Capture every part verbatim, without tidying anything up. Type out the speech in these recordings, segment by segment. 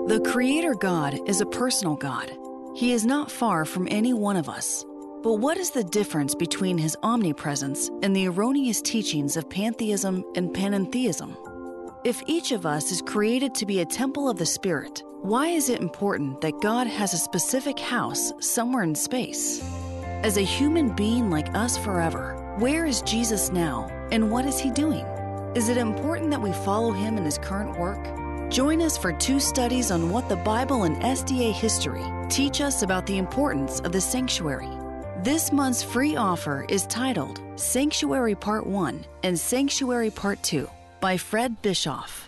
The Creator God is a personal God. He is not far from any one of us. But what is the difference between His omnipresence and the erroneous teachings of pantheism and panentheism? If each of us is created to be a temple of the Spirit, why is it important that God has a specific house somewhere in space? As a human being like us forever, where is Jesus now, and what is He doing? Is it important that we follow Him in His current work? Join us for two studies on what the Bible and S D A history teach us about the importance of the sanctuary. This month's free offer is titled Sanctuary Part one and Sanctuary Part two by Fred Bischoff.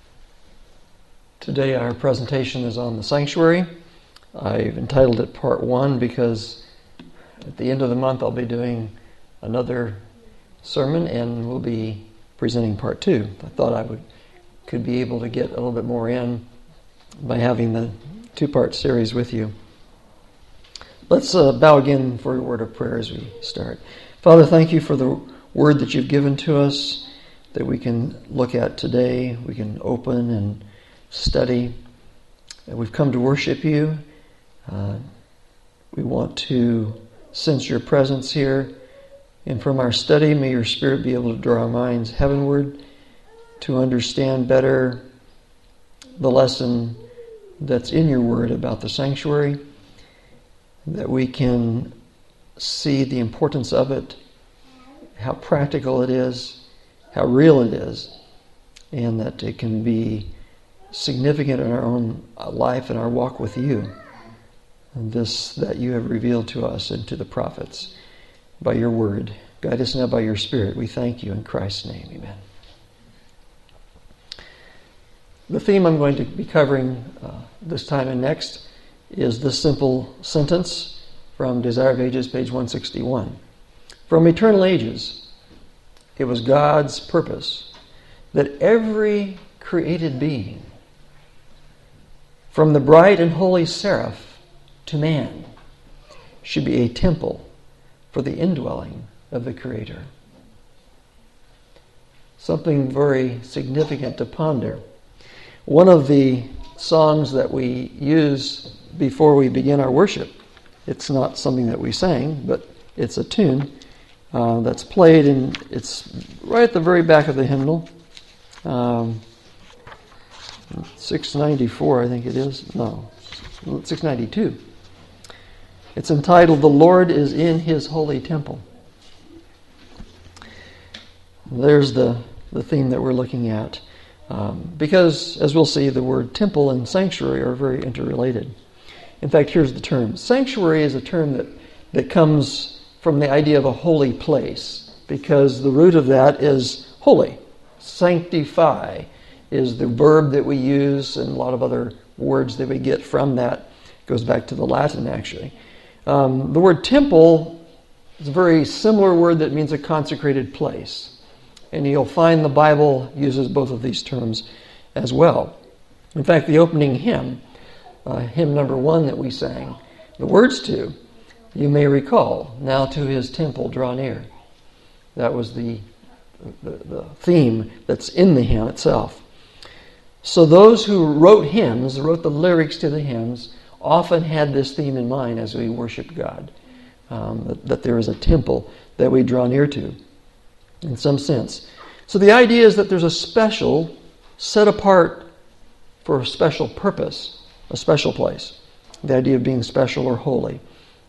Today our presentation is on the sanctuary. I've entitled it Part one because at the end of the month I'll be doing another sermon and we'll be presenting Part two. I thought I would could be able to get a little bit more in by having the two-part series with you. Let's uh, bow again for a word of prayer as we start. Father, thank you for the word that you've given to us that we can look at today, we can open and study. And we've come to worship you. Uh, we want to sense your presence here. And from our study, may your Spirit be able to draw our minds heavenward to understand better the lesson that's in your word about the sanctuary, that we can see the importance of it, how practical it is, how real it is, and that it can be significant in our own life and our walk with you. And this that you have revealed to us and to the prophets by your word. Guide us now by your Spirit. We thank you in Christ's name. Amen. The theme I'm going to be covering uh, this time and next is this simple sentence from Desire of Ages, page one sixty-one. From eternal ages, it was God's purpose that every created being, from the bright and holy seraph to man, should be a temple for the indwelling of the Creator. Something very significant to ponder. One of the songs that we use before we begin our worship, it's not something that we sang, but it's a tune uh, that's played, and it's right at the very back of the hymnal. Um, six ninety-four, I think it is. No, six ninety-two. It's entitled, "The Lord is in His Holy Temple." There's the, the theme that we're looking at. Um, because, as we'll see, the word temple and sanctuary are very interrelated. In fact, here's the term. Sanctuary is a term that, that comes from the idea of a holy place, because the root of that is holy. Sanctify is the verb that we use, and a lot of other words that we get from that. It goes back to the Latin, actually. Um, the word temple is a very similar word that means a consecrated place. And you'll find the Bible uses both of these terms as well. In fact, the opening hymn, uh, hymn number one that we sang, the words to, you may recall, "Now to His temple draw near." That was the, the, the theme that's in the hymn itself. So those who wrote hymns, wrote the lyrics to the hymns, often had this theme in mind as we worship God, um, that, that there is a temple that we draw near to, in some sense. So the idea is that there's a special, set apart for a special purpose, a special place. The idea of being special or holy.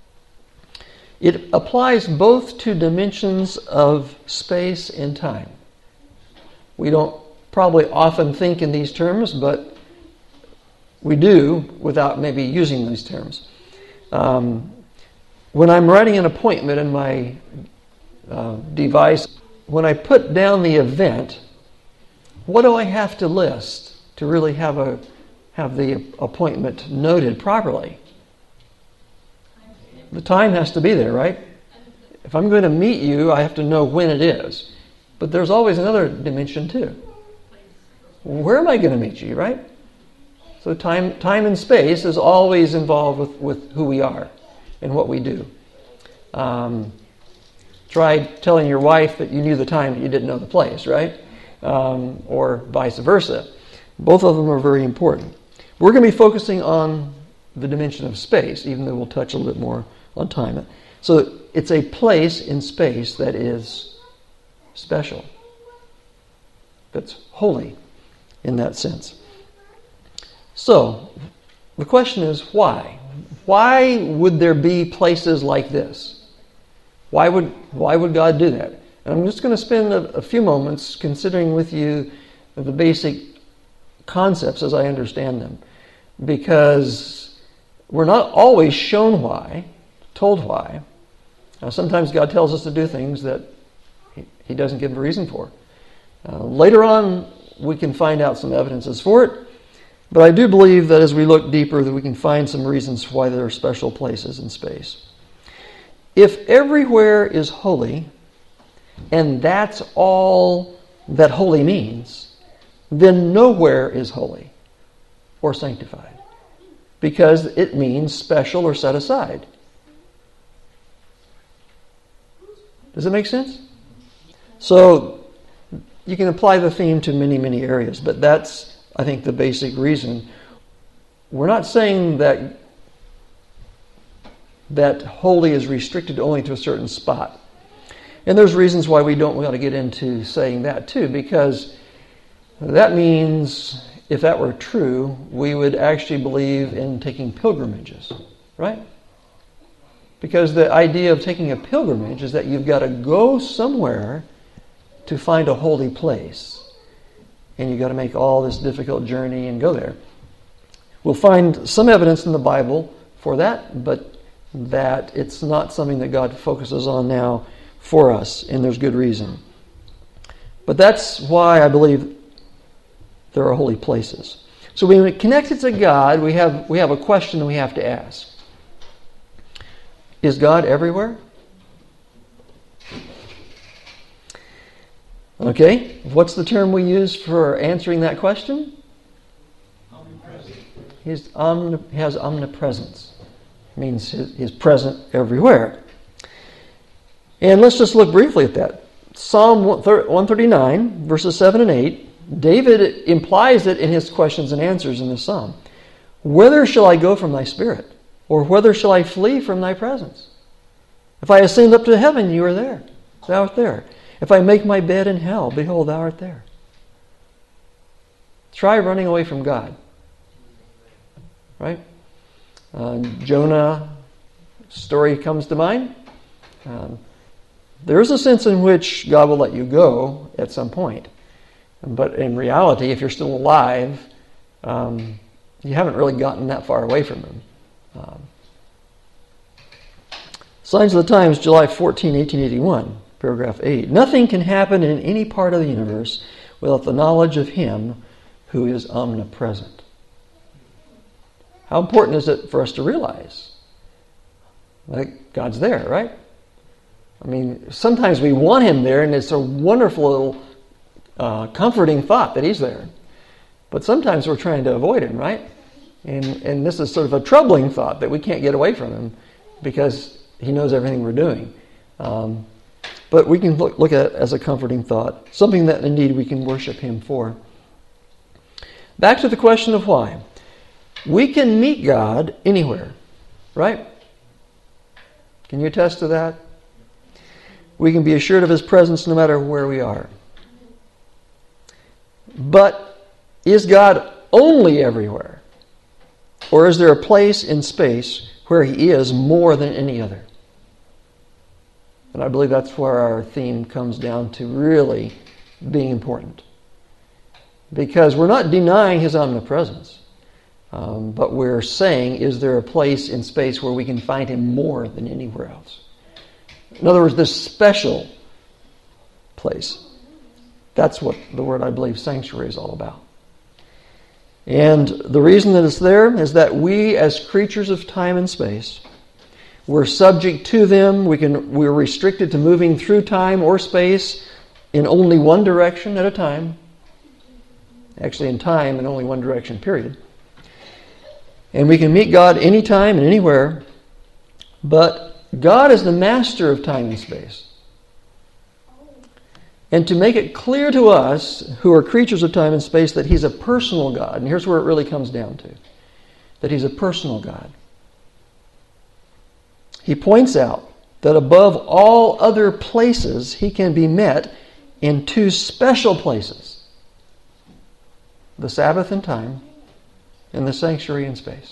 It applies both to dimensions of space and time. We don't probably often think in these terms, but we do without maybe using these terms. Um, when I'm writing an appointment in my uh, device, when I put down the event, what do I have to list to really have a have the appointment noted properly? The time has to be there, right? If I'm going to meet you, I have to know when it is. But there's always another dimension too. Where am I going to meet you, right? So time time and space is always involved with, with who we are and what we do. Um, Try telling your wife that you knew the time but you didn't know the place, right? Um, or vice versa. Both of them are very important. We're going to be focusing on the dimension of space, even though we'll touch a little bit more on time. So it's a place in space that is special, that's holy in that sense. So the question is why? Why would there be places like this? Why would why would God do that? And I'm just going to spend a, a few moments considering with you the basic concepts as I understand them, because we're not always shown why, told why. Now, sometimes God tells us to do things that He, he doesn't give a reason for. Uh, later on, we can find out some evidences for it, but I do believe that as we look deeper, that we can find some reasons why there are special places in space. If everywhere is holy, and that's all that holy means, then nowhere is holy or sanctified, because it means special or set aside. Does it make sense? So you can apply the theme to many, many areas, but that's, I think, the basic reason. We're not saying that that holy is restricted only to a certain spot. And there's reasons why we don't want to get into saying that too, because that means, if that were true, we would actually believe in taking pilgrimages, right? Because the idea of taking a pilgrimage is that you've got to go somewhere to find a holy place. And you've got to make all this difficult journey and go there. We'll find some evidence in the Bible for that, but that it's not something that God focuses on now for us, and there's good reason. But that's why I believe there are holy places. So when we connect it to God, we have we have a question that we have to ask. Is God everywhere? Okay, what's the term we use for answering that question? Omnipresent. He's omni- has omnipresence. It means he's present everywhere. And let's just look briefly at that. Psalm one thirty-nine, verses seven and eight, David implies it in his questions and answers in this psalm. Whither shall I go from thy spirit? Or whither shall I flee from thy presence? If I ascend up to heaven, you are there. Thou art there. If I make my bed in hell, behold, thou art there. Try running away from God. Right? Uh, Jonah story comes to mind. Um, there is a sense in which God will let you go at some point. But in reality, if you're still alive, um, you haven't really gotten that far away from Him. Um, Signs of the Times, July fourteenth, eighteen eighty-one, paragraph eight. Nothing can happen in any part of the universe without the knowledge of Him who is omnipresent. How important is it for us to realize that God's there, right? I mean, sometimes we want Him there, and it's a wonderful little uh, comforting thought that He's there. But sometimes we're trying to avoid Him, right? And and this is sort of a troubling thought that we can't get away from Him because He knows everything we're doing. Um, but we can look, look at it as a comforting thought, something that indeed we can worship Him for. Back to the question of why. We can meet God anywhere, right? Can you attest to that? We can be assured of His presence no matter where we are. But is God only everywhere? Or is there a place in space where He is more than any other? And I believe that's where our theme comes down to really being important. Because we're not denying His omnipresence. Um, but we're saying, is there a place in space where we can find Him more than anywhere else? In other words, this special place. That's what the word, I believe, sanctuary is all about. And the reason that it's there is that we, as creatures of time and space, we're subject to them. We can, we're restricted to moving through time or space in only one direction at a time. Actually, in time, in only one direction, period. And we can meet God anytime and anywhere. But God is the master of time and space. and to make it clear to us, who are creatures of time and space, that He's a personal God. And here's where it really comes down to, that He's a personal God. He points out that above all other places, He can be met in two special places: the Sabbath in time and the sanctuary in space.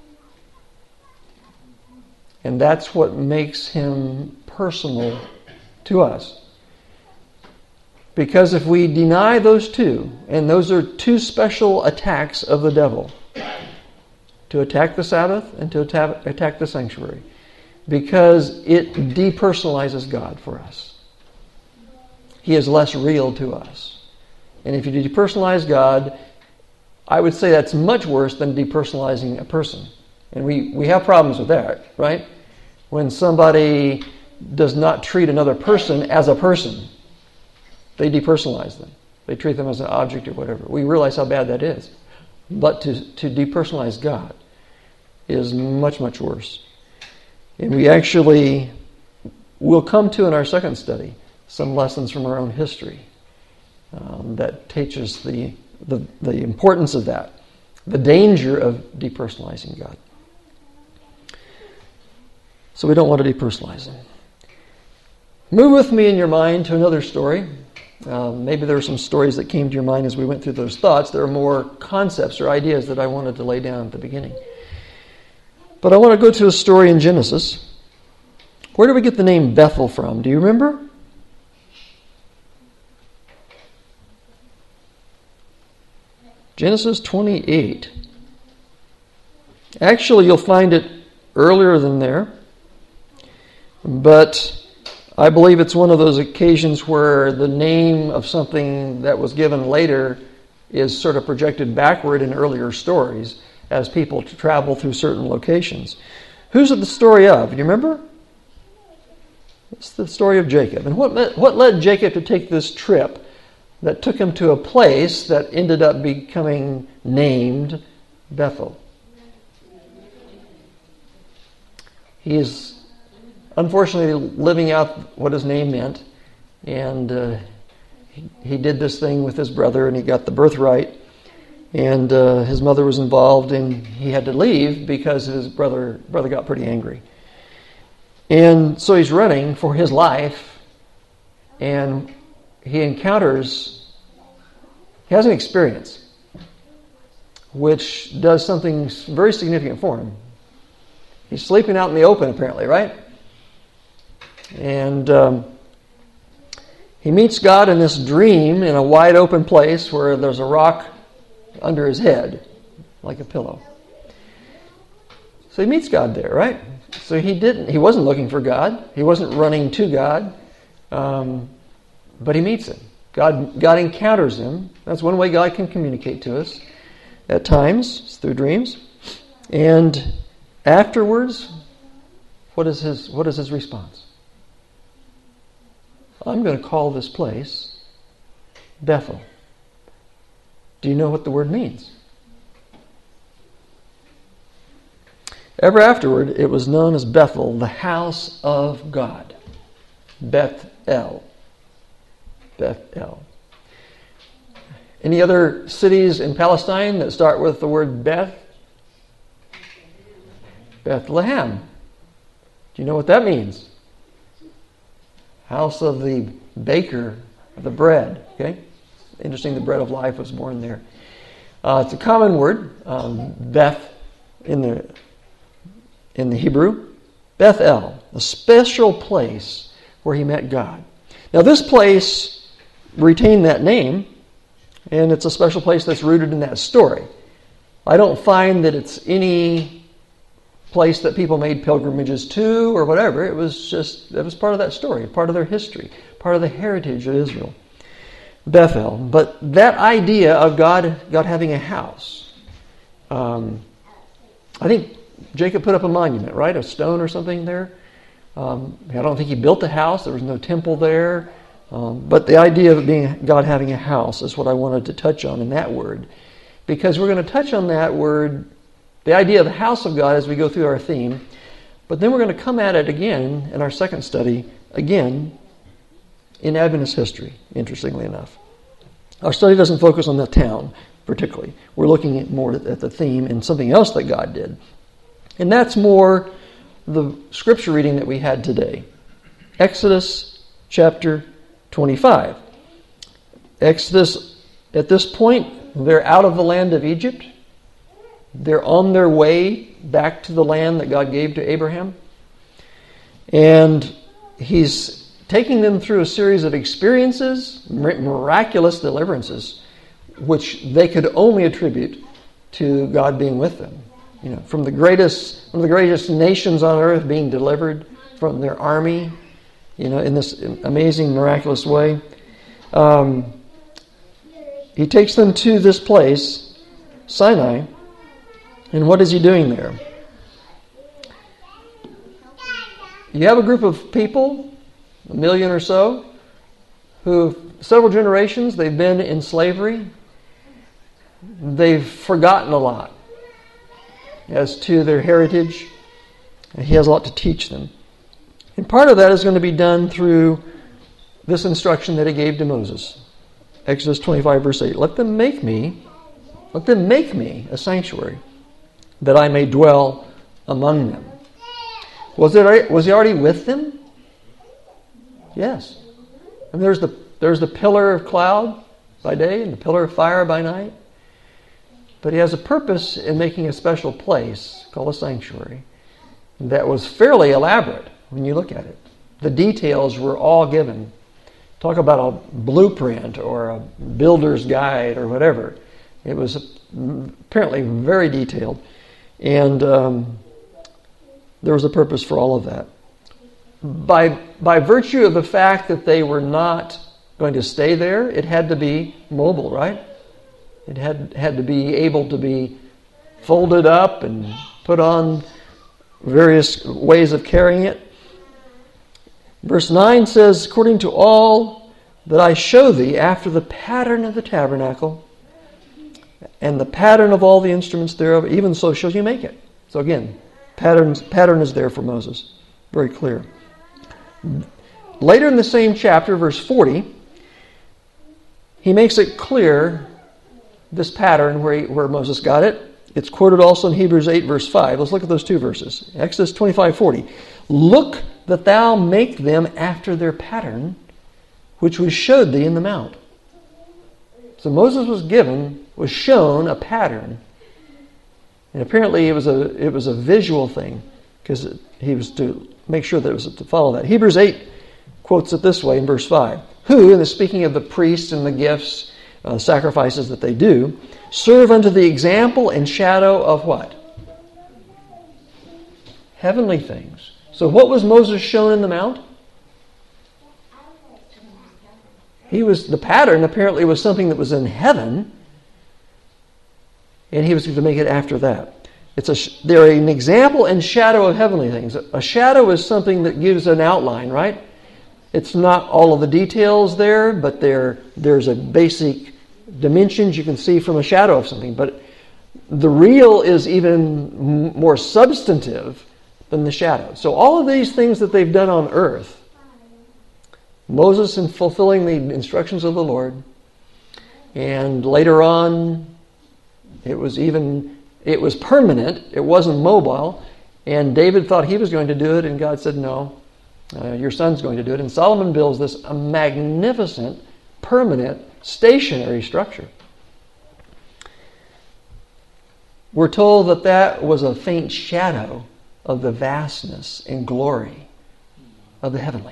And that's what makes Him personal to us. Because if we deny those two, and those are two special attacks of the devil, to attack the Sabbath and to attack, attack the sanctuary, because it depersonalizes God for us. He is less real to us. And if you depersonalize God, I would say that's much worse than depersonalizing a person. And we, we have problems with that, right? When somebody does not treat another person as a person, they depersonalize them. They treat them as an object or whatever. We realize how bad that is. But to, to depersonalize God is much, much worse. And we actually will come to, in our second study, some lessons from our own history um, that teaches the, the, the importance of that, the danger of depersonalizing God. So we don't want to depersonalize Him. Move with me in your mind to another story. Uh, maybe there were some stories that came to your mind as we went through those thoughts. There are more concepts or ideas that I wanted to lay down at the beginning. But I want to go to a story in Genesis. Where do we get the name Bethel from? Do you remember? Genesis twenty-eight. Actually, you'll find it earlier than there. But I believe it's one of those occasions where the name of something that was given later is sort of projected backward in earlier stories as people travel through certain locations. Who's it the story of? Do you remember? It's the story of Jacob. And what led, what led Jacob to take this trip that took him to a place that ended up becoming named Bethel? He is unfortunately living out what his name meant, and uh, he, he did this thing with his brother, and he got the birthright, and uh, his mother was involved, and he had to leave because his brother brother got pretty angry. And so he's running for his life, and he encounters, he has an experience which does something very significant for him. He's sleeping out in the open, apparently, right? And um, he meets God in this dream in a wide open place where there's a rock under his head, like a pillow. So he meets God there, right? So he didn't. He wasn't looking for God. He wasn't running to God. Um, but he meets Him. God, God encounters him. That's one way God can communicate to us at times, it's through dreams. And afterwards, what is his what is his response? I'm going to call this place Bethel. Do you know what the word means? Ever afterward, it was known as Bethel, the house of God. Beth-el. Beth-el. Any other cities in Palestine that start with the word Beth? Bethlehem. Do you know what that means? House of the baker of the bread. Okay? Interesting, the bread of life was born there. Uh, it's a common word, um, Beth in the in the Hebrew. Beth-el, a special place where he met God. Now this place retained that name, and it's a special place that's rooted in that story. I don't find that it's any place that people made pilgrimages to or whatever. It was just, it was part of that story, part of their history, part of the heritage of Israel. Bethel. But that idea of God, God having a house, um, I think Jacob put up a monument, right? A stone or something there. Um, I don't think he built a house. There was no temple there. Um, but the idea of being God having a house is what I wanted to touch on in that word. Because we're going to touch on that word, the idea of the house of God, as we go through our theme. But then we're going to come at it again in our second study, again, in Adventist history, interestingly enough. Our study doesn't focus on the town particularly. We're looking at more at the theme and something else that God did. And that's more the scripture reading that we had today. Exodus chapter twenty-five. Exodus, at this point, they're out of the land of Egypt. They're on their way back to the land that God gave to Abraham. And he's taking them through a series of experiences, miraculous deliverances, which they could only attribute to God being with them. You know, from the greatest, one of the greatest nations on earth being delivered from their army, you know, in this amazing, miraculous way. Um, he takes them to this place, Sinai, and what is he doing there? You have a group of people, a million or so, who several generations they've been in slavery. They've forgotten a lot as to their heritage. And he has a lot to teach them. And part of that is going to be done through this instruction that he gave to Moses. Exodus twenty-five, verse eight. Let them make me, let them make me a sanctuary, that I may dwell among them. Was it? Was he already with them? Yes. And there's the there's the pillar of cloud by day and the pillar of fire by night. But he has a purpose in making a special place called a sanctuary that was fairly elaborate when you look at it. The details were all given. Talk about a blueprint or a builder's guide or whatever. It was apparently very detailed. And um, there was a purpose for all of that. By, by virtue of the fact that they were not going to stay there, it had to be mobile, right? It had, had to be able to be folded up and put on various ways of carrying it. Verse nine says, according to all that I show thee after the pattern of the tabernacle and the pattern of all the instruments thereof, even so shall you make it. So again, patterns, pattern is there for Moses. Very clear. Later in the same chapter, verse forty, he makes it clear this pattern where, he, where Moses got it. It's quoted also in Hebrews eight, verse five. Let's look at those two verses. Exodus twenty-five, forty. Look that thou make them after their pattern, which was showed thee in the mount. So Moses was given, was shown a pattern. And apparently it was a it was a visual thing, because he was to make sure that it was to follow that. Hebrews eight quotes it this way in verse five. Who, and speaking of the priests and the gifts, uh, sacrifices that they do, serve unto the example and shadow of what? Heavenly things. So what was Moses shown in the mount? He was, the pattern apparently was something that was in heaven, and he was to make it after that. It's a, they're an example and shadow of heavenly things. A shadow is something that gives an outline, right? It's not all of the details there, but there there's a basic dimensions you can see from a shadow of something. But the real is even more substantive than the shadow. So all of these things that they've done on earth, Moses in fulfilling the instructions of the Lord, and later on it was even it was permanent, it wasn't mobile, and David thought he was going to do it, and God said, no, uh, your son's going to do it. And Solomon builds this a magnificent, permanent, stationary structure. We're told that that was a faint shadow of the vastness and glory of the heavenly.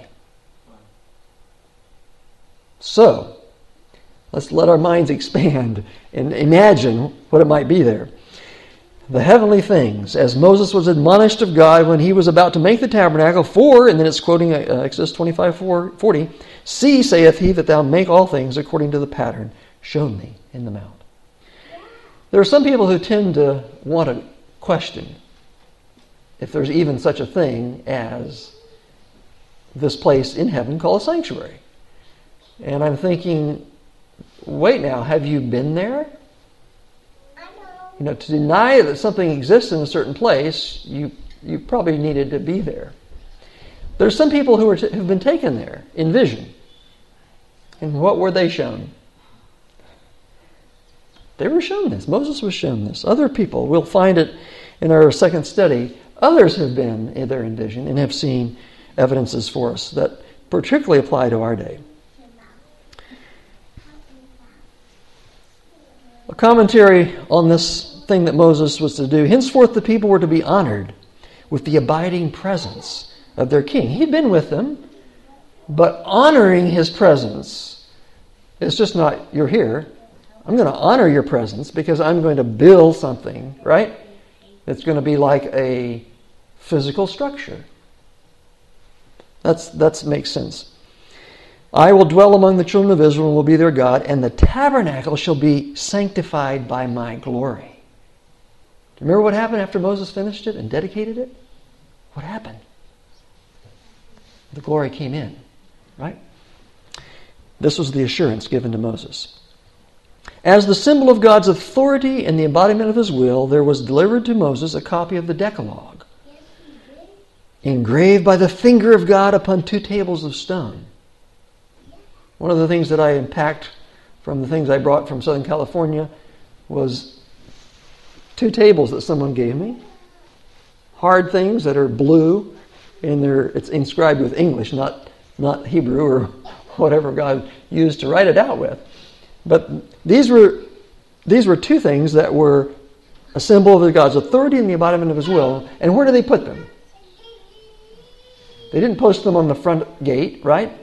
So, let's let our minds expand and imagine what it might be there. The heavenly things, as Moses was admonished of God when he was about to make the tabernacle, for, and then it's quoting Exodus twenty-five, forty, see, saith he, that thou make all things according to the pattern shown thee in the mount. There are some people who tend to want to question if there's even such a thing as this place in heaven called a sanctuary. And I'm thinking, wait now, have you been there? You know, to deny that something exists in a certain place, you you probably needed to be there. There's some people who are t- who've been taken there in vision. And what were they shown? They were shown this. Moses was shown this. Other people, we'll find it in our second study, others have been there in vision and have seen evidences for us that particularly apply to our day. A commentary on this thing that Moses was to do. Henceforth the people were to be honored with the abiding presence of their king. He'd been with them, but honoring his presence is just not, you're here. I'm going to honor your presence because I'm going to build something, right? It's going to be like a physical structure. That's that makes sense. I will dwell among the children of Israel and will be their God, and the tabernacle shall be sanctified by my glory. Do you remember what happened after Moses finished it and dedicated it? What happened? The glory came in, right? This was the assurance given to Moses. As the symbol of God's authority and the embodiment of his will, there was delivered to Moses a copy of the Decalogue, engraved by the finger of God upon two tables of stone. One of the things that I unpacked from the things I brought from Southern California was two tables that someone gave me. Hard things that are blue, and they're it's inscribed with English, not not Hebrew or whatever God used to write it out with. But these were these were two things that were a symbol of God's authority and the embodiment of his will. And where do they put them? They didn't post them on the front gate, right?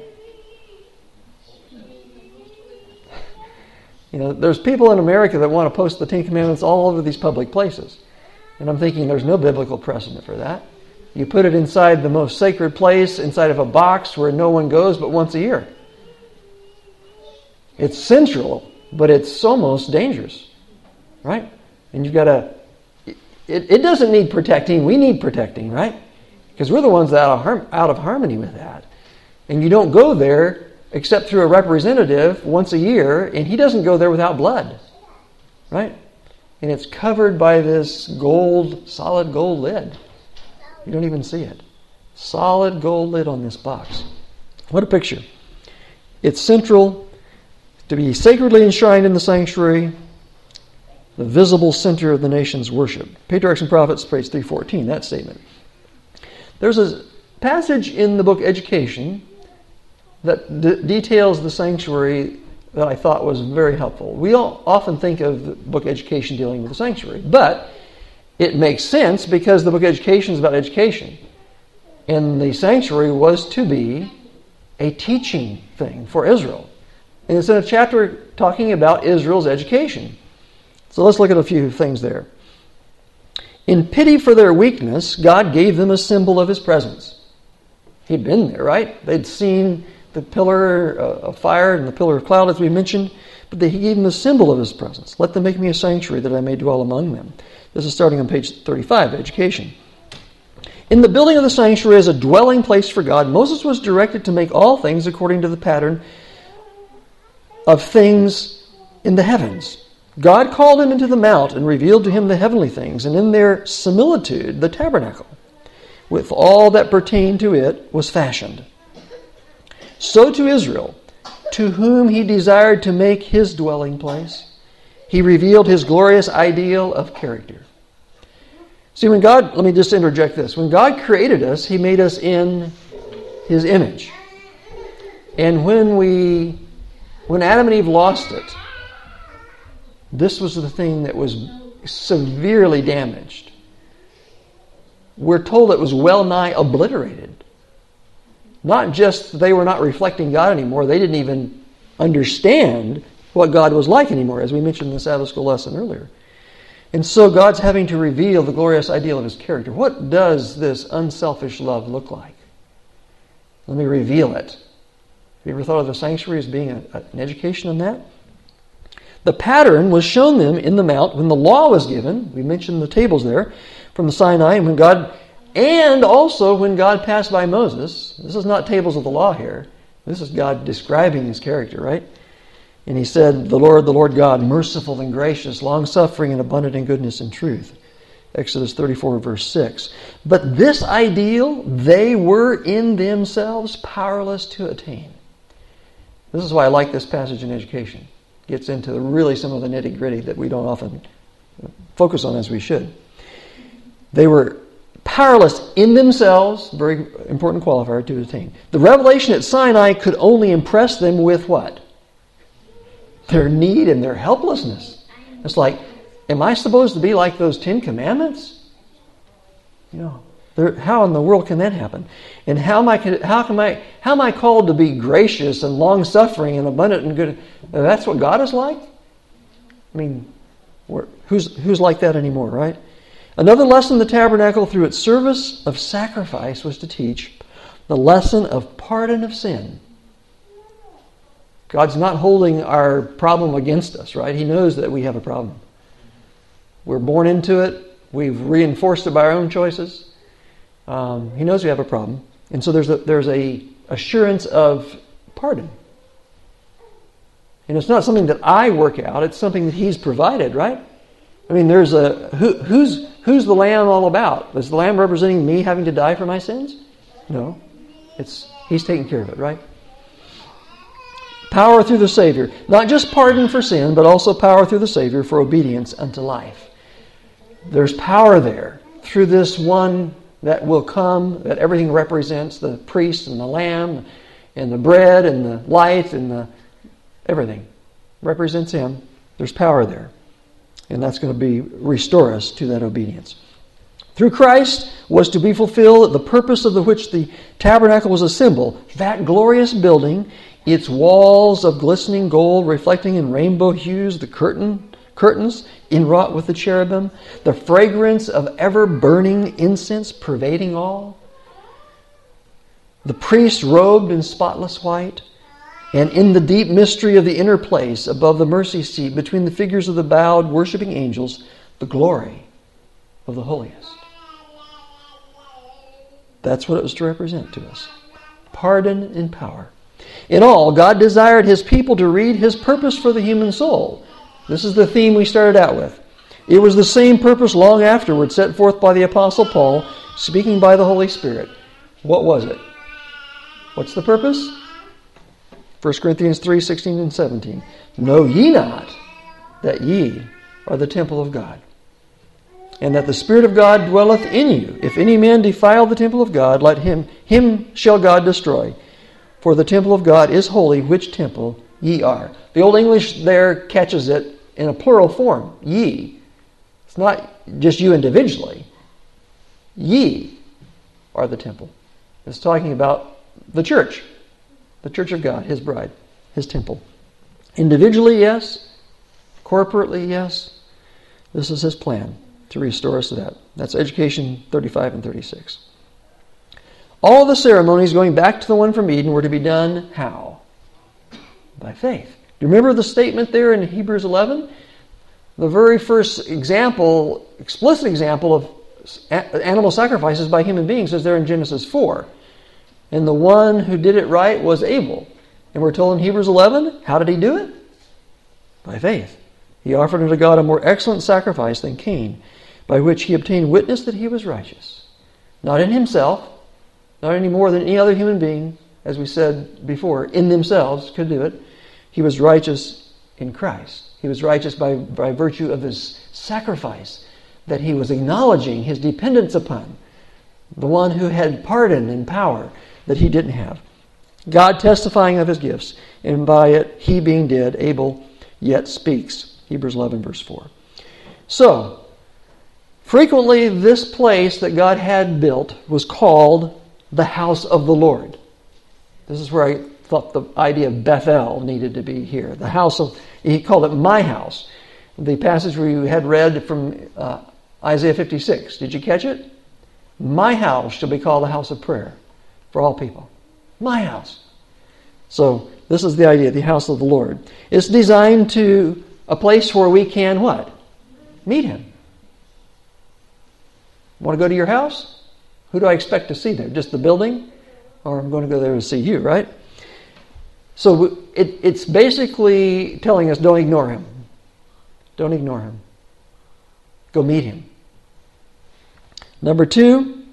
You know, there's people in America that want to post the Ten Commandments all over these public places. And I'm thinking there's no biblical precedent for that. You put it inside the most sacred place, inside of a box where no one goes but once a year. It's central, but it's almost dangerous, right? And you've got to, it, it doesn't need protecting. We need protecting, right? Because we're the ones that are out of harmony with that. And you don't go there except through a representative once a year, and he doesn't go there without blood, right? And it's covered by this gold, solid gold lid. You don't even see it. Solid gold lid on this box. What a picture. It's central to be sacredly enshrined in the sanctuary, the visible center of the nation's worship. Patriarchs and Prophets, page three fourteen, that statement. There's a passage in the book Education that d- details the sanctuary that I thought was very helpful. We all often think of the book Education dealing with the sanctuary, but it makes sense because the book Education is about education. And the sanctuary was to be a teaching thing for Israel. And it's in a chapter talking about Israel's education. So let's look at a few things there. In pity for their weakness, God gave them a symbol of his presence. He'd been there, right? They'd seen the pillar of fire and the pillar of cloud, as we mentioned, but he gave them a symbol of his presence. Let them make me a sanctuary that I may dwell among them. This is starting on page thirty-five, Education. In the building of the sanctuary as a dwelling place for God, Moses was directed to make all things according to the pattern of things in the heavens. God called him into the mount and revealed to him the heavenly things, and in their similitude the tabernacle, with all that pertained to it, was fashioned. So to Israel, to whom he desired to make his dwelling place, he revealed his glorious ideal of character. See, when God, let me just interject this. When God created us, he made us in his image. And when we, when Adam and Eve lost it, this was the thing that was severely damaged. We're told it was well nigh obliterated. Not just they were not reflecting God anymore, they didn't even understand what God was like anymore, as we mentioned in the Sabbath school lesson earlier. And so God's having to reveal the glorious ideal of his character. What does this unselfish love look like? Let me reveal it. Have you ever thought of the sanctuary as being a, a, an education on that? The pattern was shown them in the mount when the law was given. We mentioned the tables there from the Sinai, and when God, and also when God passed by Moses. This is not tables of the law here. This is God describing his character, right? And he said, the Lord, the Lord God, merciful and gracious, long-suffering and abundant in goodness and truth. Exodus thirty-four, verse six. But this ideal, they were in themselves powerless to attain. This is why I like this passage in education. It gets into really some of the nitty-gritty that we don't often focus on as we should. They were powerless in themselves, very important qualifier to attain. The revelation at Sinai could only impress them with what? Their need and their helplessness. It's like, am I supposed to be like those Ten Commandments? You know, there, how in the world can that happen? And how am I? How can I? How am I called to be gracious and long-suffering and abundant and good? That's what God is like. I mean, who's who's like that anymore, right? Another lesson the tabernacle, through its service of sacrifice, was to teach the lesson of pardon of sin. God's not holding our problem against us, right? He knows that we have a problem. We're born into it. We've reinforced it by our own choices. Um, he knows we have a problem. And so there's a, there's a assurance of pardon. And it's not something that I work out. It's something that He's provided, right? I mean, there's a... Who, who's, who's the Lamb all about? Is the Lamb representing me having to die for my sins? No. It's He's taking care of it, right? Power through the Savior. Not just pardon for sin, but also power through the Savior for obedience unto life. There's power there through this one that will come, that everything represents, the priest and the lamb and the bread and the light and the everything represents Him. There's power there. And that's going to be restore us to that obedience. Through Christ was to be fulfilled the purpose of the which the tabernacle was a symbol. That glorious building, its walls of glistening gold reflecting in rainbow hues, the curtain curtains inwrought with the cherubim, the fragrance of ever-burning incense pervading all, the priest robed in spotless white, and in the deep mystery of the inner place above the mercy seat between the figures of the bowed worshiping angels, the glory of the holiest. That's what it was to represent to us. Pardon and power. In all, God desired His people to read His purpose for the human soul. This is the theme we started out with. It was the same purpose long afterward set forth by the Apostle Paul, speaking by the Holy Spirit. What was it? What's the purpose? First Corinthians three, sixteen and seventeen. Know ye not that ye are the temple of God, and that the Spirit of God dwelleth in you? If any man defile the temple of God, let him, him shall God destroy. For the temple of God is holy, which temple ye are. The Old English there catches it in a plural form. Ye. It's not just you individually. Ye are the temple. It's talking about the church. The church of God, His bride, His temple. Individually, yes. Corporately, yes. This is His plan to restore us to that. That's Education thirty-five and thirty-six. All the ceremonies going back to the one from Eden were to be done how? By faith. Do you remember the statement there in Hebrews eleven? The very first example, explicit example of animal sacrifices by human beings is there in Genesis four. And the one who did it right was Abel. And we're told in Hebrews eleven, how did he do it? By faith. He offered unto God a more excellent sacrifice than Cain, by which he obtained witness that he was righteous. Not in himself, not any more than any other human being, as we said before, in themselves could do it. He was righteous in Christ. He was righteous by, by virtue of His sacrifice, that He was acknowledging His dependence upon, the one who had pardon and power that he didn't have. God testifying of His gifts, and by it he being dead, Abel yet speaks. Hebrews eleven verse four. So, frequently this place that God had built was called the house of the Lord. This is where I thought the idea of Bethel needed to be here. The house of, he called it my house. The passage we had read from uh, Isaiah fifty-six. Did you catch it? My house shall be called the house of prayer for all people. My house. So this is the idea, the house of the Lord. It's designed to a place where we can what? Meet Him. Want to go to your house? Who do I expect to see there? Just the building? Or I'm going to go there to see you, right? So it, it's basically telling us don't ignore Him. Don't ignore Him. Go meet Him. Number two,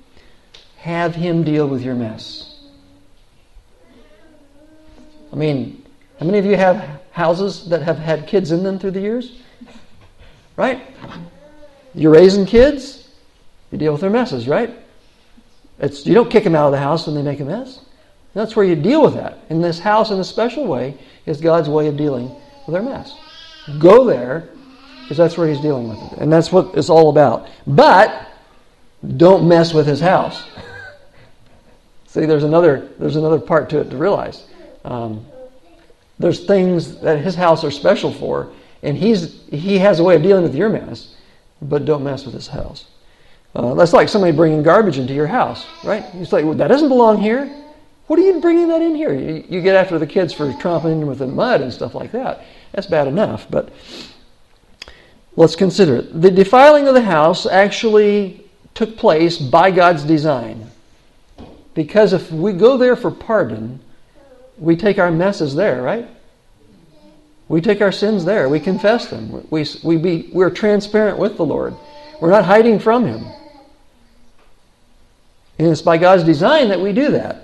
have Him deal with your mess. I mean, How many of you have houses that have had kids in them through the years? Right? You're raising kids, you deal with their messes, right? It's, you don't kick them out of the house when they make a mess. That's where you deal with that. And this house, in a special way, is God's way of dealing with their mess. Go there, because that's where He's dealing with it. And that's what it's all about. But don't mess with His house. See, there's another there's another part to it to realize. Um, there's things that His house are special for, and He's He has a way of dealing with your mess, but don't mess with His house. Uh, that's like somebody bringing garbage into your house, right? It's like, well, that doesn't belong here. What are you bringing that in here? You, you get after the kids for tromping with the mud and stuff like that. That's bad enough, but let's consider it. The defiling of the house actually took place by God's design. Because if we go there for pardon, we take our messes there, right? We take our sins there. We confess them. We, we be, we're transparent with the Lord. We're not hiding from Him. And it's by God's design that we do that.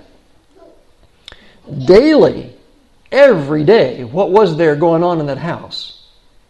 Daily, every day, what was there going on in that house?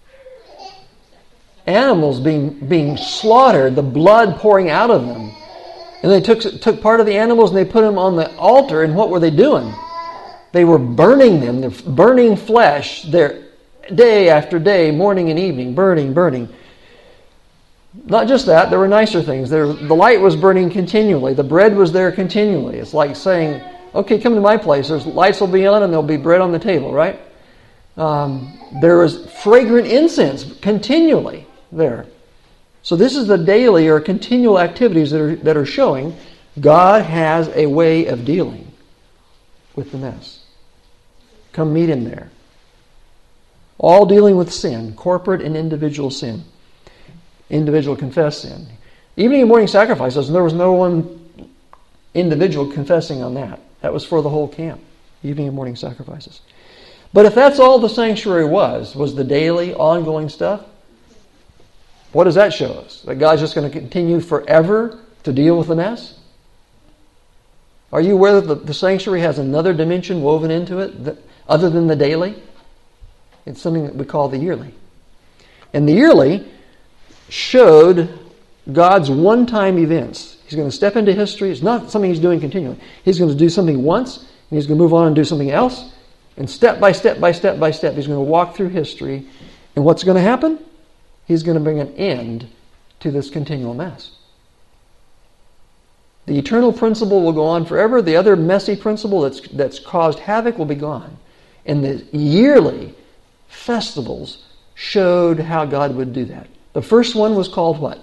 Animals being, being slaughtered, the blood pouring out of them. And they took, took part of the animals and they put them on the altar, and what were they doing? They were burning them, they're burning flesh there day after day, morning and evening, burning, burning. Not just that, there were nicer things. There, the light was burning continually. The bread was there continually. It's like saying, okay, come to my place. There's lights will be on and there'll be bread on the table, right? Um, there was fragrant incense continually there. So this is the daily or continual activities that are, that are showing God has a way of dealing with the mess. Come meet Him there. All dealing with sin, corporate and individual sin. Individual confessed sin. Evening and morning sacrifices, there was no one individual confessing on that. That was for the whole camp. Evening and morning sacrifices. But if that's all the sanctuary was, was the daily, ongoing stuff, what does that show us? That God's just going to continue forever to deal with the mess? Are you aware that the, the sanctuary has another dimension woven into it that, other than the daily? It's something that we call the yearly. And the yearly showed God's one-time events. He's going to step into history. It's not something He's doing continually. He's going to do something once, and He's going to move on and do something else. And step by step by step by step, He's going to walk through history. And what's going to happen? He's going to bring an end to this continual mess. The eternal principle will go on forever. The other messy principle that's, that's caused havoc will be gone. And the yearly festivals showed how God would do that. The first one was called what?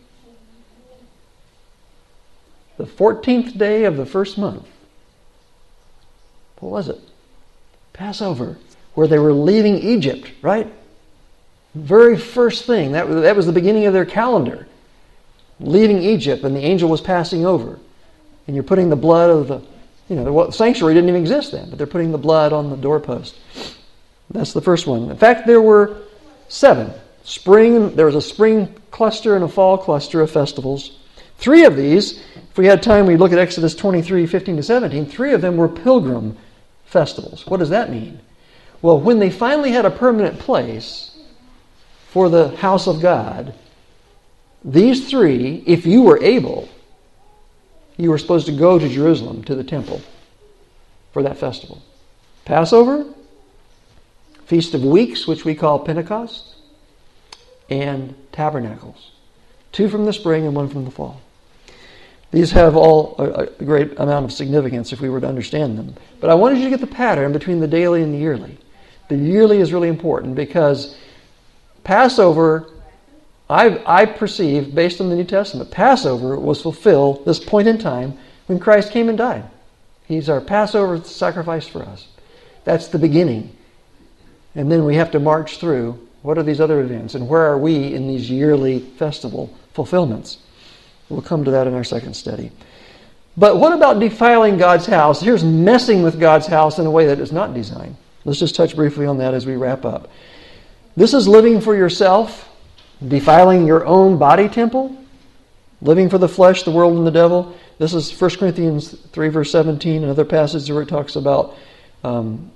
The fourteenth day of the first month. What was it? Passover, where they were leaving Egypt, right? Very first thing. That, that was the beginning of their calendar. Leaving Egypt, and the angel was passing over. And you're putting the blood of the, you know, the sanctuary didn't even exist then, but they're putting the blood on the doorpost. That's the first one. In fact, there were seven. Spring, there was a spring cluster and a fall cluster of festivals. Three of these, if we had time, we'd look at Exodus twenty-three, fifteen to seventeen. Three of them were pilgrim festivals. What does that mean? Well, when they finally had a permanent place for the house of God, these three, if you were able, you were supposed to go to Jerusalem, to the temple, for that festival. Passover, Feast of Weeks, which we call Pentecost, and Tabernacles. Two from the spring and one from the fall. These have all a, a great amount of significance if we were to understand them. But I wanted you to get the pattern between the daily and the yearly. The yearly is really important because Passover, I, I perceive, based on the New Testament, Passover was fulfilled this point in time when Christ came and died. He's our Passover sacrifice for us. That's the beginning. And then we have to march through, what are these other events? And where are we in these yearly festival fulfillments? We'll come to that in our second study. But what about defiling God's house? Here's messing with God's house in a way that is not designed. Let's just touch briefly on that as we wrap up. This is living for yourself, defiling your own body temple, living for the flesh, the world, and the devil. This is First Corinthians three, verse seventeen, another passage where it talks about um,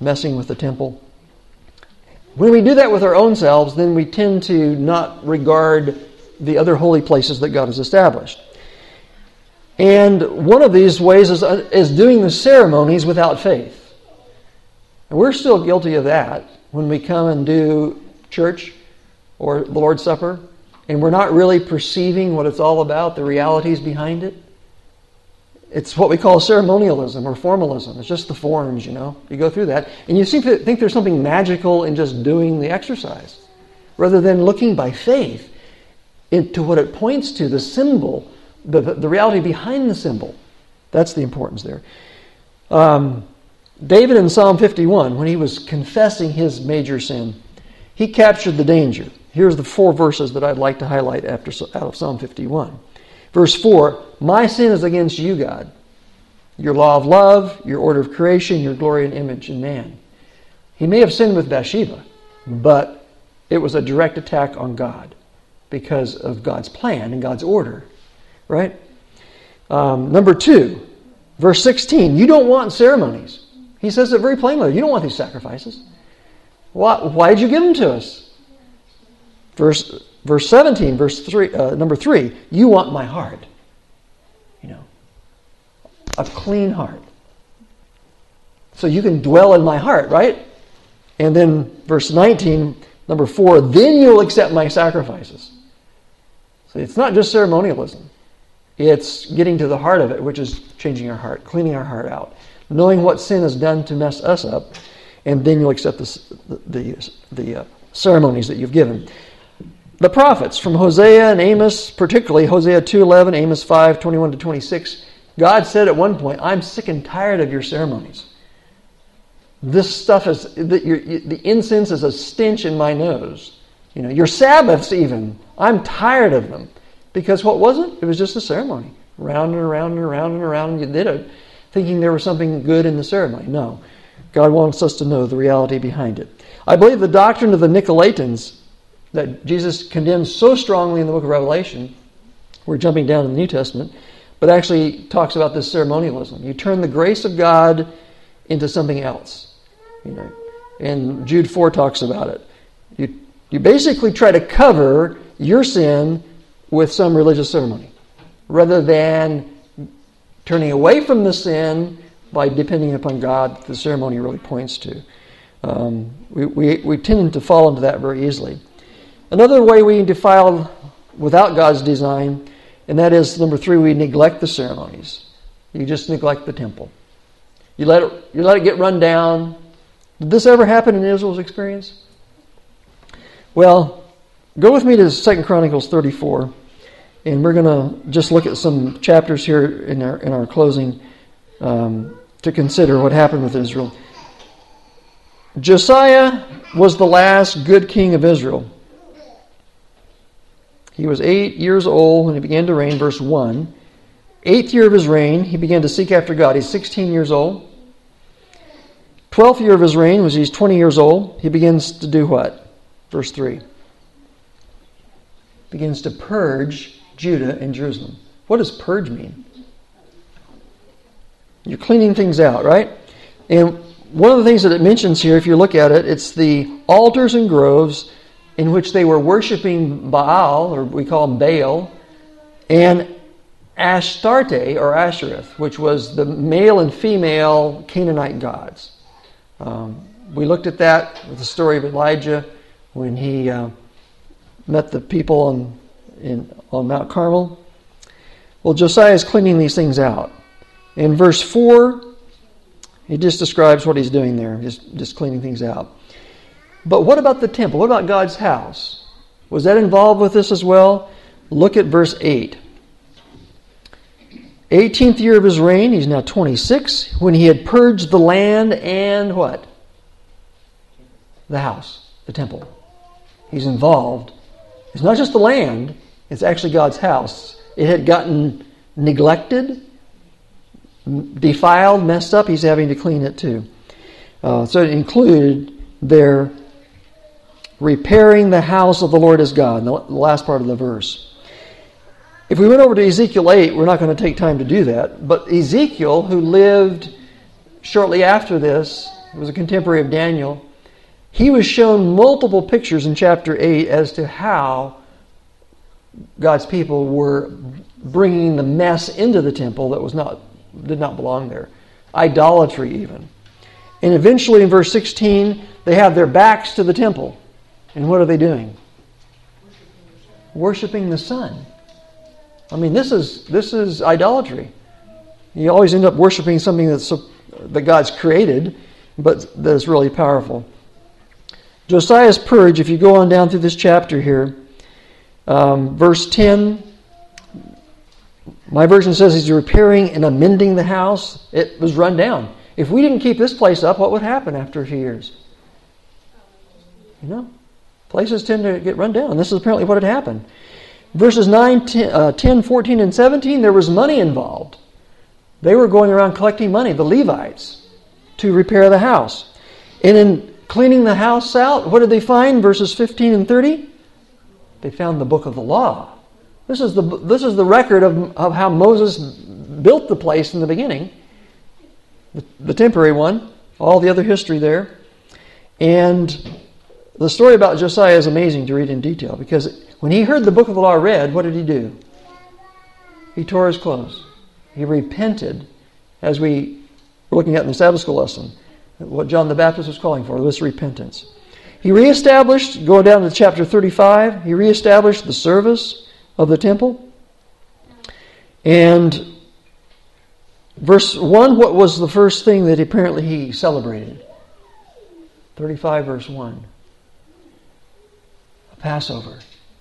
messing with the temple. When we do that with our own selves, then we tend to not regard the other holy places that God has established. And one of these ways is, uh, is doing the ceremonies without faith. And we're still guilty of that when we come and do church or the Lord's Supper, and we're not really perceiving what it's all about, the realities behind it. It's what we call ceremonialism or formalism. It's just the forms, you know. You go through that, and you seem to think there's something magical in just doing the exercise, rather than looking by faith into what it points to, the symbol, the, the reality behind the symbol. That's the importance there. Um, David in Psalm fifty-one, when he was confessing his major sin, he captured the danger. Here's the four verses that I'd like to highlight after, out of Psalm fifty-one. Verse four, my sin is against you, God. Your law of love, your order of creation, your glory and image in man. He may have sinned with Bathsheba, but it was a direct attack on God because of God's plan and God's order. Right? Um, number two, verse sixteen, you don't want ceremonies. He says it very plainly. You don't want these sacrifices. Why, why did you give them to us? Verse verse seventeen, verse three, uh, number three, you want my heart. You know, a clean heart. So you can dwell in my heart, right? And then verse nineteen, number four, then you'll accept my sacrifices. So it's not just ceremonialism. It's getting to the heart of it, which is changing our heart, cleaning our heart out, knowing what sin has done to mess us up, and then you'll accept the, the, the uh, ceremonies that you've given. The prophets, from Hosea and Amos, particularly Hosea two eleven, Amos five twenty-one to twenty-six, God said at one point, I'm sick and tired of your ceremonies. This stuff is, the, your, the incense is a stench in my nose. You know, your Sabbaths even, I'm tired of them. Because what was it? It was just a ceremony. Round and around and around and around, and you did it, thinking there was something good in the ceremony. No. God wants us to know the reality behind it. I believe the doctrine of the Nicolaitans that Jesus condemns so strongly in the book of Revelation, we're jumping down in the New Testament, but actually talks about this ceremonialism. You turn the grace of God into something else. You know, and Jude four talks about it. You, you basically try to cover your sin with some religious ceremony, rather than turning away from the sin by depending upon God, the ceremony really points to. Um, we, we, we tend to fall into that very easily. Another way we defile without God's design, and that is, number three, we neglect the ceremonies. You just neglect the temple. You let it, you let it get run down. Did this ever happen in Israel's experience? Well, go with me to Second Chronicles thirty-four, and we're going to just look at some chapters here in our, in our closing um, to consider what happened with Israel. Josiah was the last good king of Israel. He was eight years old when he began to reign, verse one. Eighth year of his reign, he began to seek after God. He's sixteen years old. Twelfth year of his reign was he's twenty years old. He begins to do what? Verse three. Begins to purge Judah and Jerusalem. What does purge mean? You're cleaning things out, right? And one of the things that it mentions here, if you look at it, it's the altars and groves in which they were worshiping Baal, or we call them Baal, and Ashtarte, or Ashereth, which was the male and female Canaanite gods. Um, we looked at that with the story of Elijah when he uh, met the people on, in, on Mount Carmel. Well, Josiah is cleaning these things out. In verse four, he just describes what he's doing there, just, just cleaning things out. But what about the temple? What about God's house? Was that involved with this as well? Look at verse eight. eighteenth year of his reign, he's now twenty-six, when he had purged the land and what? The house, the temple. He's involved. It's not just the land, it's actually God's house. It had gotten neglected, defiled, messed up. He's having to clean it too. Uh, so it included their repairing the house of the Lord his God, the last part of the verse. If we went over to Ezekiel eight, we're not going to take time to do that, but Ezekiel, who lived shortly after this, who was a contemporary of Daniel, he was shown multiple pictures in chapter eight as to how God's people were bringing the mess into the temple that was not did not belong there. Idolatry even. And eventually in verse sixteen, they have their backs to the temple. And what are they doing? Worshipping the sun. I mean, this is this is idolatry. You always end up worshiping something that's that God's created, but that is really powerful. Josiah's purge, if you go on down through this chapter here, um, verse ten, my version says he's repairing and amending the house. It was run down. If we didn't keep this place up, what would happen after a few years? You know, places tend to get run down. This is apparently what had happened. Verses nine, ten, fourteen, and seventeen, there was money involved. They were going around collecting money, the Levites, to repair the house. And in cleaning the house out, what did they find? Verses fifteen and thirty? They found the book of the law. This is the this is the record of, of how Moses built the place in the beginning. The, the temporary one. All the other history there. And the story about Josiah is amazing to read in detail, because when he heard the book of the law read, what did he do? He tore his clothes. He repented, as we were looking at in the Sabbath school lesson. What John the Baptist was calling for was repentance. He reestablished, going down to chapter thirty-five, he reestablished the service of the temple. And verse one, what was the first thing that apparently he celebrated? thirty-five verse one. A Passover.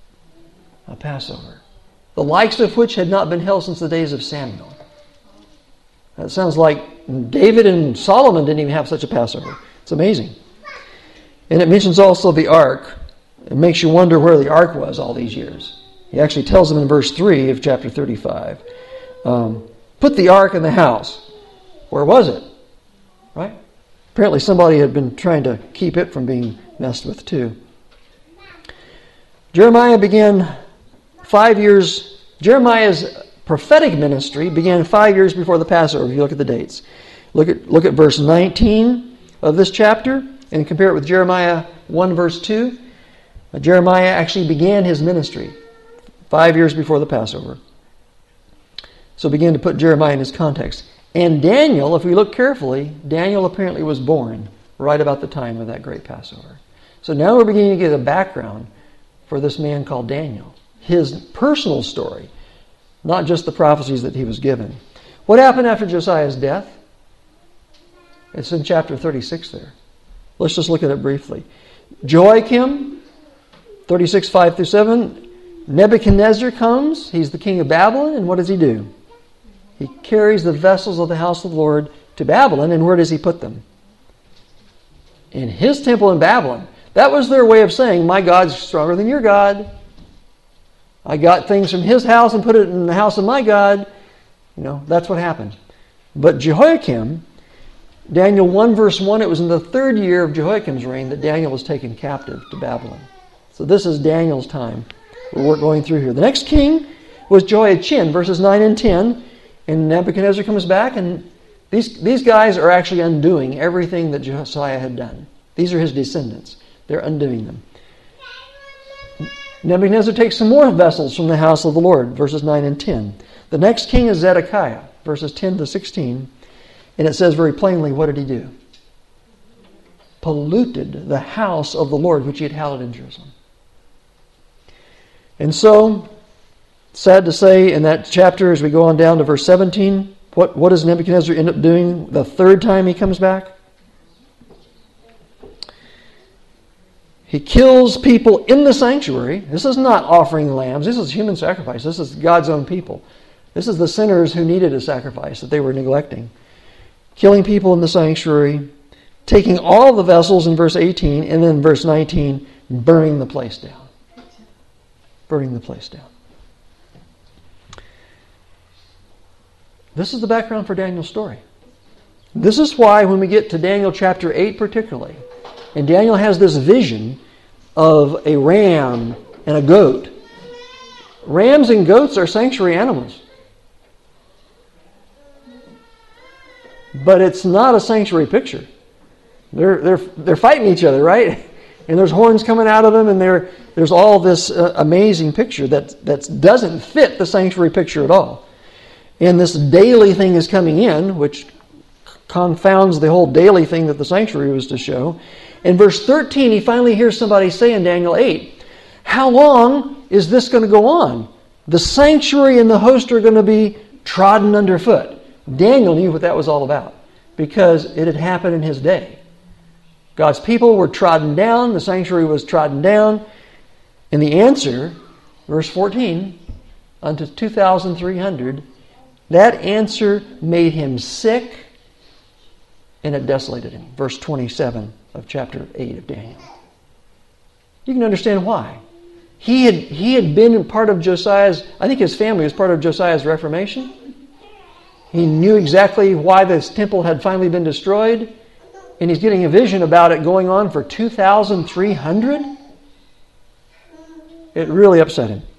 A Passover. The likes of which had not been held since the days of Samuel. That sounds like David and Solomon didn't even have such a Passover. It's amazing. And it mentions also the ark. It makes you wonder where the ark was all these years. He actually tells them in verse three of chapter thirty-five. Um, put the ark in the house. Where was it? Right? Apparently somebody had been trying to keep it from being messed with too. Jeremiah began five years. Jeremiah's prophetic ministry began five years before the Passover, if you look at the dates. Look at look at verse nineteen of this chapter and compare it with Jeremiah one verse two. Uh, Jeremiah actually began his ministry five years before the Passover. So begin to put Jeremiah in his context. And Daniel, if we look carefully, Daniel apparently was born right about the time of that great Passover. So now we're beginning to get a background for this man called Daniel. His personal story, not just the prophecies that he was given. What happened after Josiah's death? It's in chapter thirty-six there. Let's just look at it briefly. Joachim, thirty-six, five through seven. Nebuchadnezzar comes. He's the king of Babylon. And what does he do? He carries the vessels of the house of the Lord to Babylon. And where does he put them? In his temple in Babylon. That was their way of saying, my God's stronger than your God. I got things from his house and put it in the house of my God. You know, that's what happened. But Jehoiakim, Daniel one verse one, it was in the third year of Jehoiakim's reign that Daniel was taken captive to Babylon. So this is Daniel's time we're going through here. The next king was Jehoiachin, verses nine and ten. And Nebuchadnezzar comes back, and these, these guys are actually undoing everything that Josiah had done. These are his descendants. They're undoing them. Nebuchadnezzar takes some more vessels from the house of the Lord, verses nine and ten. The next king is Zedekiah, verses ten to sixteen. And it says very plainly, what did he do? Polluted the house of the Lord, which he had hallowed in Jerusalem. And so, sad to say, in that chapter, as we go on down to verse seventeen, what, what does Nebuchadnezzar end up doing the third time he comes back? He kills people in the sanctuary. This is not offering lambs. This is human sacrifice. This is God's own people. This is the sinners who needed a sacrifice that they were neglecting. Killing people in the sanctuary, taking all the vessels in verse eighteen, and then verse nineteen, burning the place down. Burning the place down. This is the background for Daniel's story. This is why when we get to Daniel chapter eight particularly, and Daniel has this vision of a ram and a goat. Rams and goats are sanctuary animals. But it's not a sanctuary picture. They're, they're, they're fighting each other, right? And there's horns coming out of them, and there, there's all this uh, amazing picture that, that doesn't fit the sanctuary picture at all. And this daily thing is coming in, which confounds the whole daily thing that the sanctuary was to show. In verse thirteen, he finally hears somebody say in Daniel eight, how long is this going to go on? The sanctuary and the host are going to be trodden underfoot. Daniel knew what that was all about because it had happened in his day. God's people were trodden down, the sanctuary was trodden down, and the answer, verse fourteen, unto two thousand three hundred, that answer made him sick and it desolated him. Verse twenty-seven of chapter eight of Daniel. You can understand why. He had, he had been part of Josiah's, I think his family was part of Josiah's Reformation. He knew exactly why this temple had finally been destroyed. And he's getting a vision about it going on for two thousand three hundred. It really upset him.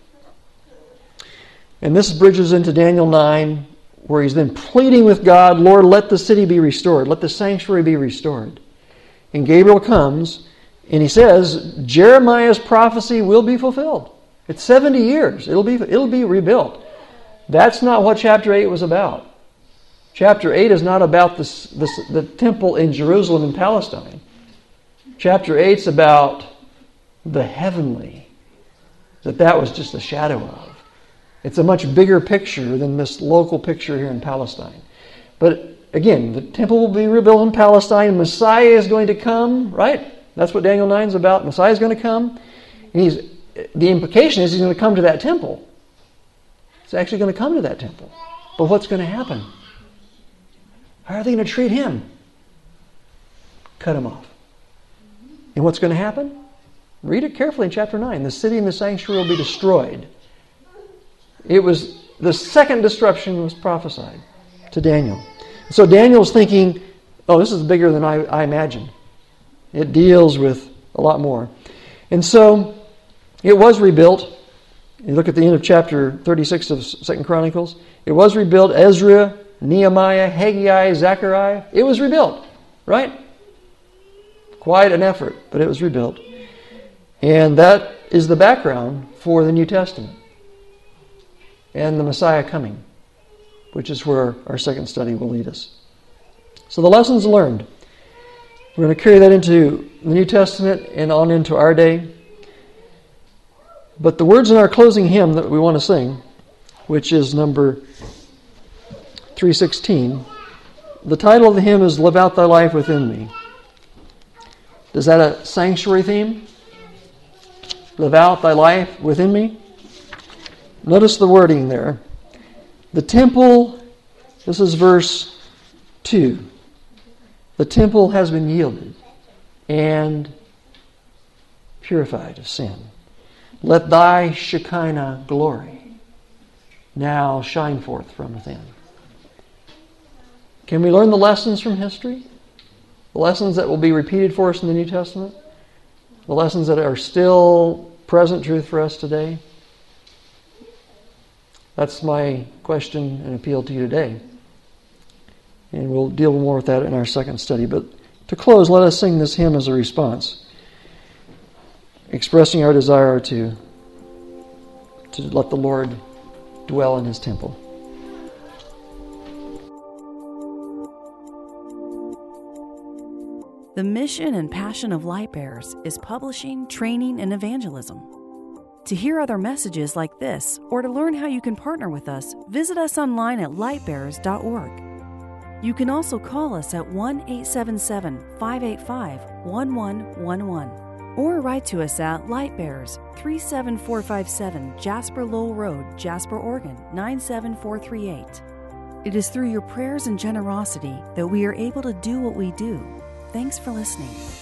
And this bridges into Daniel nine, where he's then pleading with God, Lord, let the city be restored. Let the sanctuary be restored. And Gabriel comes, and he says, Jeremiah's prophecy will be fulfilled. It's seventy years. It'll be, it'll be rebuilt. That's not what chapter eight was about. Chapter eight is not about this, this, the temple in Jerusalem and Palestine. Chapter eight is about the heavenly, that that was just a shadow of. It's a much bigger picture than this local picture here in Palestine. But again, the temple will be rebuilt in Palestine. Messiah is going to come, right? That's what Daniel nine is about. Messiah is going to come. And he's, the implication is he's going to come to that temple. He's actually going to come to that temple. But what's going to happen? How are they going to treat him? Cut him off. And what's going to happen? Read it carefully in chapter nine. The city and the sanctuary will be destroyed. It was the second destruction was prophesied to Daniel. So Daniel's thinking, oh, this is bigger than I, I imagined. It deals with a lot more. And so it was rebuilt. You look at the end of chapter thirty-six of Second Chronicles. It was rebuilt. Ezra, Nehemiah, Haggai, Zechariah. It was rebuilt, right? Quite an effort, but it was rebuilt. And that is the background for the New Testament and the Messiah coming, which is where our second study will lead us. So the lessons learned. We're going to carry that into the New Testament and on into our day. But the words in our closing hymn that we want to sing, which is number three sixteen, the title of the hymn is Live Out Thy Life Within Me. Is that a sanctuary theme? Live out thy life within me? Notice the wording there. The temple, this is verse two. The temple has been yielded and purified of sin. Let thy Shekinah glory now shine forth from within. Can we learn the lessons from history? The lessons that will be repeated for us in the New Testament? The lessons that are still present truth for us today? That's my question and appeal to you today. And we'll deal more with that in our second study. But to close, let us sing this hymn as a response, expressing our desire to, to let the Lord dwell in His temple. The mission and passion of Lightbearers is publishing, training, and evangelism. To hear other messages like this, or to learn how you can partner with us, visit us online at lightbearers dot org. You can also call us at one eight seven seven, five eight five, one one one one or write to us at Lightbearers, three seven four five seven Jasper Lowell Road, Jasper, Oregon, nine seven four three eight. It is through your prayers and generosity that we are able to do what we do. Thanks for listening.